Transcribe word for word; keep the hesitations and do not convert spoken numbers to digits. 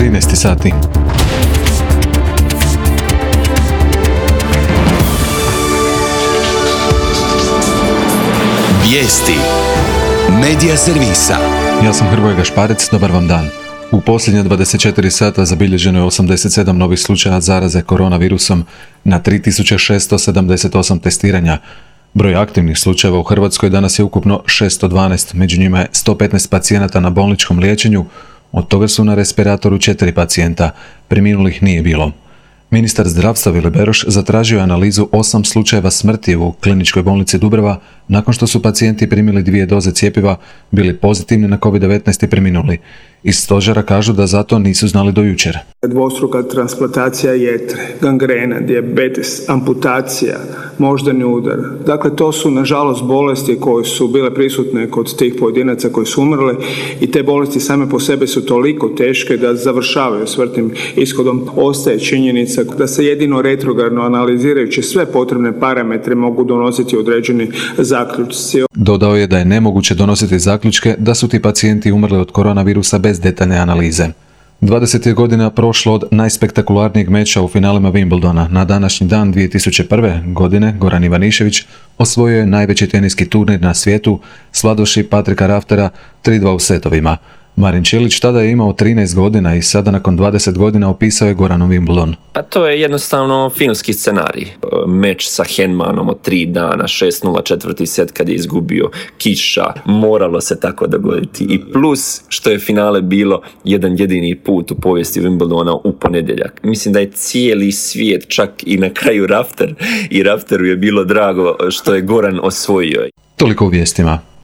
trinaest sati. Vijesti Medija servisa. Ja sam Hrvoje Gašparec, dobar vam dan. U posljednje dvadeset četiri sata zabilježeno je osamdeset sedam novih slučaja zaraze koronavirusom na tri tisuće šesto sedamdeset osam testiranja. Broj aktivnih slučajeva u Hrvatskoj danas je ukupno šesto dvanaest, među njima je sto petnaest pacijenata na bolničkom liječenju, od toga su na respiratoru četiri pacijenta, preminulih nije bilo. Ministar zdravstva Vili Beroš zatražio je analizu osam slučajeva smrti u kliničkoj bolnici Dubrava nakon što su pacijenti primili dvije doze cjepiva, bili pozitivni na kovid devetnaest i preminuli. Iz stožera kažu da zato nisu znali do jučer. Dvostruka transplantacija jetre, gangrena, dijabetes, amputacija, moždani udar. Dakle, to su nažalost bolesti koje su bile prisutne kod tih pojedinaca koji su umrli i te bolesti same po sebi su toliko teške da završavaju smrtnim ishodom. Ostaje činjenica da se jedino retrogradno analizirajući sve potrebne parametre mogu donositi određeni zaključci. Dodao je da je nemoguće donositi zaključke da su ti pacijenti umrli od koronavirusa bez detaljne analize. dvadeset je godina prošlo od najspektakularnijeg meča u finalima Wimbledona. Na današnji dan dvije tisuće prve. godine Goran Ivanišević osvojio je najveći teniski turnir na svijetu, svladavši Patrika Raftera tri dva u setovima. Marin Čilić tada je imao trinaest godina i sada nakon dvadeset godina opisao je Goranov Wimbledon. A to je jednostavno filmski scenarij. Meč sa Henmanom od tri dana, šest nula četvrti set kad je izgubio, kiša, moralo se tako dogoditi. I plus što je finale bilo jedan jedini put u povijesti Wimbledona u ponedjeljak. Mislim da je cijeli svijet, čak i na kraju Rafter, i Rafteru je bilo drago što je Goran osvojio. Toliko u vijestima.